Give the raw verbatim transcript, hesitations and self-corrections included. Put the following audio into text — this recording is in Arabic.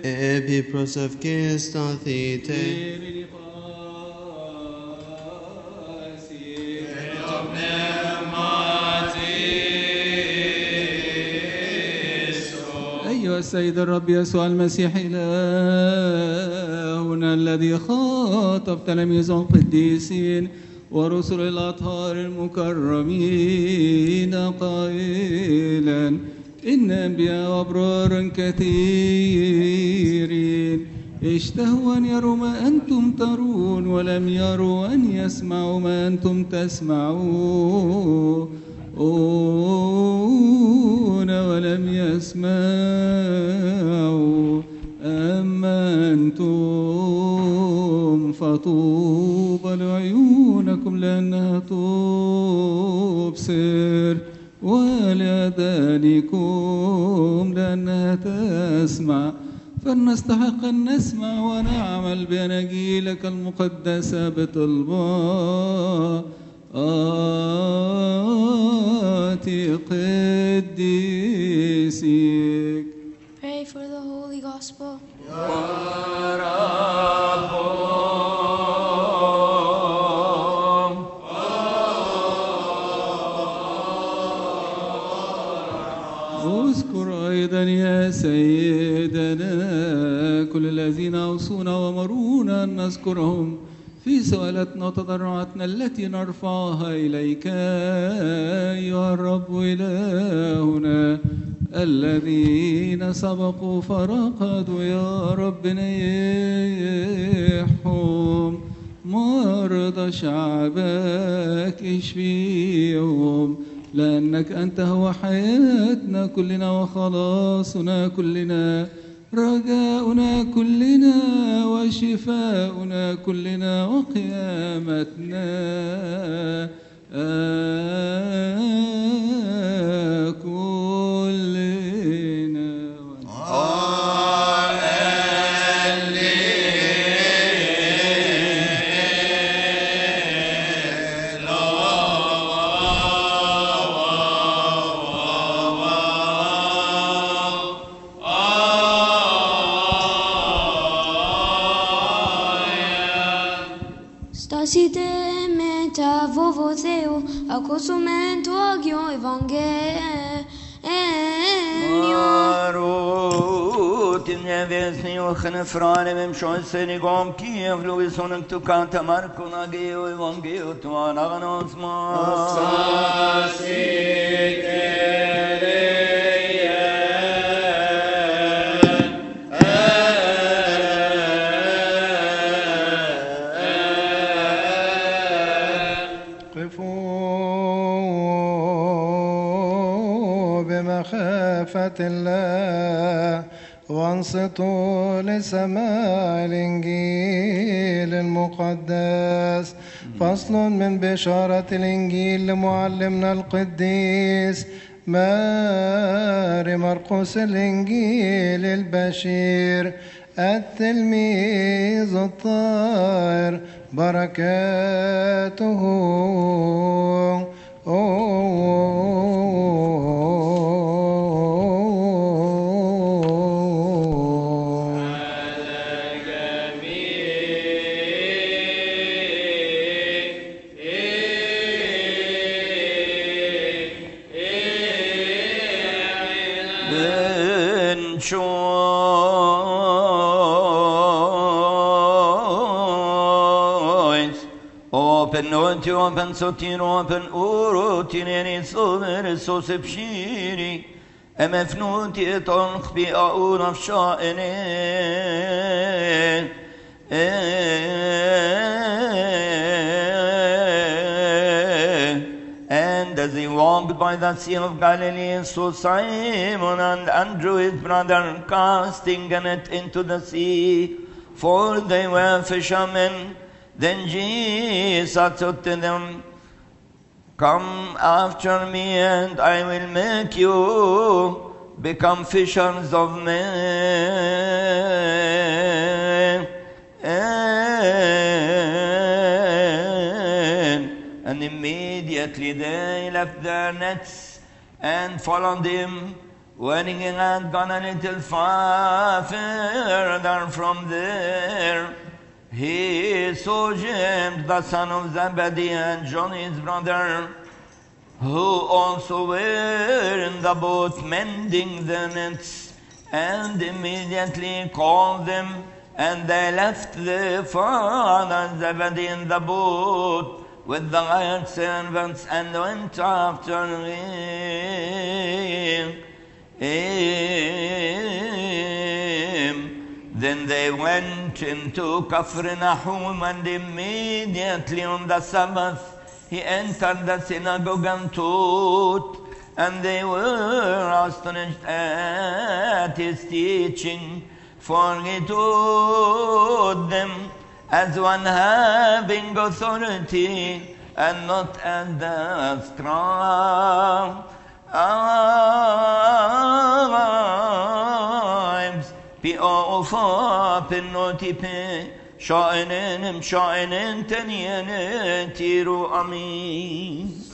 Επί προσευχής θήτε. أيها السيد الرب يسوع المسيح إلهنا الذي خاطب تلاميذه القديسين ورسل الأطهار المكرمين قائلا إن أنبياء وأبرار كثيرين اشتهوا أن يروا ما أنتم ترون ولم يروا أن يسمعوا ما أنتم تسمعون ولم يسمعوا أما أنتم فطوبى لعيونكم لأنها تبصر ولأذانكم لأنها تسمع فلنستحق أن نسمع ونعمل بأناجيلك المقدسة بطلبات قديسك. Pray for the Holy Gospel. اذكر أيضا يا سيدنا كل الذين أوصونا ومرونا أن نذكرهم في سؤالاتنا وتضرعاتنا التي نرفعها إليك أيها الرب إلهنا الذين سبقوا فرقدوا يا رب نيحهم مرضى شعبك اشفيهم لأنك أنت هو حياتنا كلنا وخلاصنا كلنا رجاؤنا كلنا وشفاؤنا كلنا وقيامتنا كلنا. Stasite meta vovo Θεού, ακούσομεν το Άγιο Ευαγγέλιο. Marut nevjesni ohne frane vem šojseni gom Kijev luis onak tu kanta Marko na geo evangeo tu anaganos ma. بمخافة الله وانصتوا لسماع الإنجيل المقدس. فصل من بشارة الإنجيل لمعلمنا القديس ماري مرقس الإنجيل البشير التلميذ الطاهر بركاته Open not open sotir open urotineni sover sosepshiri emefnuti etonch bi auraf shaene and as he walked by the sea of Galilee, saw Simon and Andrew his brother casting a net into the sea, for they were fishermen. Then Jesus said to them, come after me and I will make you become fishers of men. And immediately they left their nets and followed him. When he had gone a little far further from there, he saw James, the son of Zebedee, and John his brother, who also were in the boat mending the nets, and immediately called them, and they left their father Zebedee in the boat with the hired servants, and went after him. Then they went into Capernaum, and immediately on the Sabbath he entered the synagogue and taught, and they were astonished at his teaching, for he taught them as one having authority, and not as the scribes. بأوفا بالنوتي شائنين شائنين تنين تيرو أمين.